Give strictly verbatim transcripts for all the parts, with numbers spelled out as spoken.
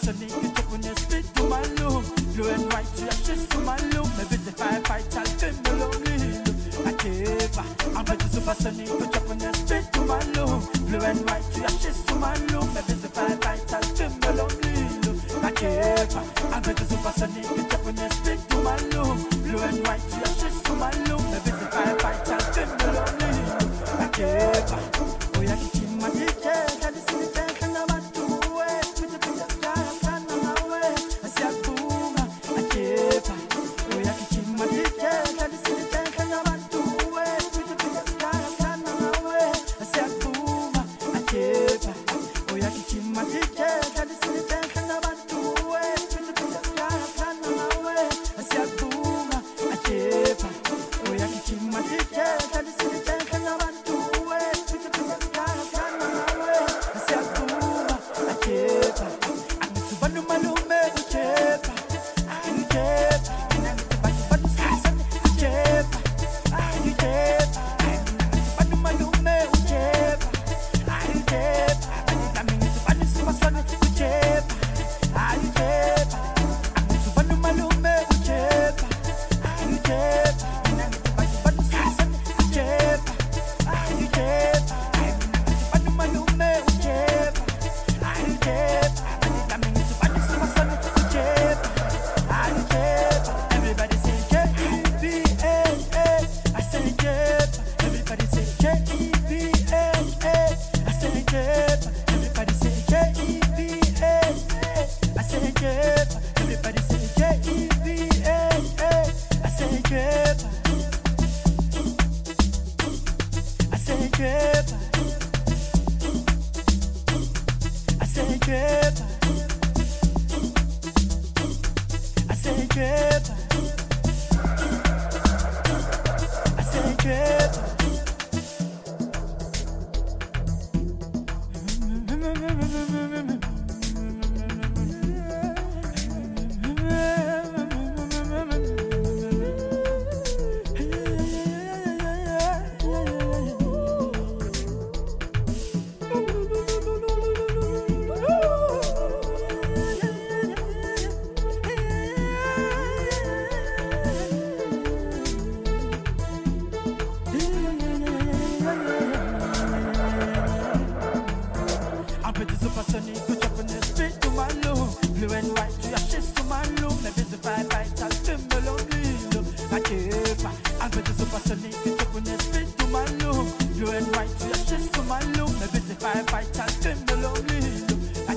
supersonic, you chop on your spit to my loom. Blue and white, you ashes to my loom. Maybe the fire fight, I'll tell me lonely. I keep, I'm ready supersonic, you chop on your spit to my loom. Blue and white, you ashes to my loom. Maybe the fire fight, I'll tell me lonely. I keep, I'm ready supersonic, you chop on your spit to my loom. Blue and white, you ashes to my loom. Maybe the fire fight, I'll tell me lonely. I keep, oh yeah, keep my D J, can you see the tank and I'm at two way? With the picture, I'm on my way. I see a boom, I keep, oh yeah, keep my D J, can you see the tank and I'm at two way? With the picture, I'm on my way. I see a boom, I keep, oh yeah, keep my D J, can you see the tank and I'm at two way? With the picture, I'm on my way. I see a boom, I keep, oh yeah, keep my D J, can you see the tank and I'm at two way? With the picture,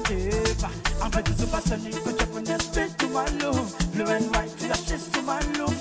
I'm ready to pass a nickel, chop on your spit to my loom. Blue and white, to your chest to my loom.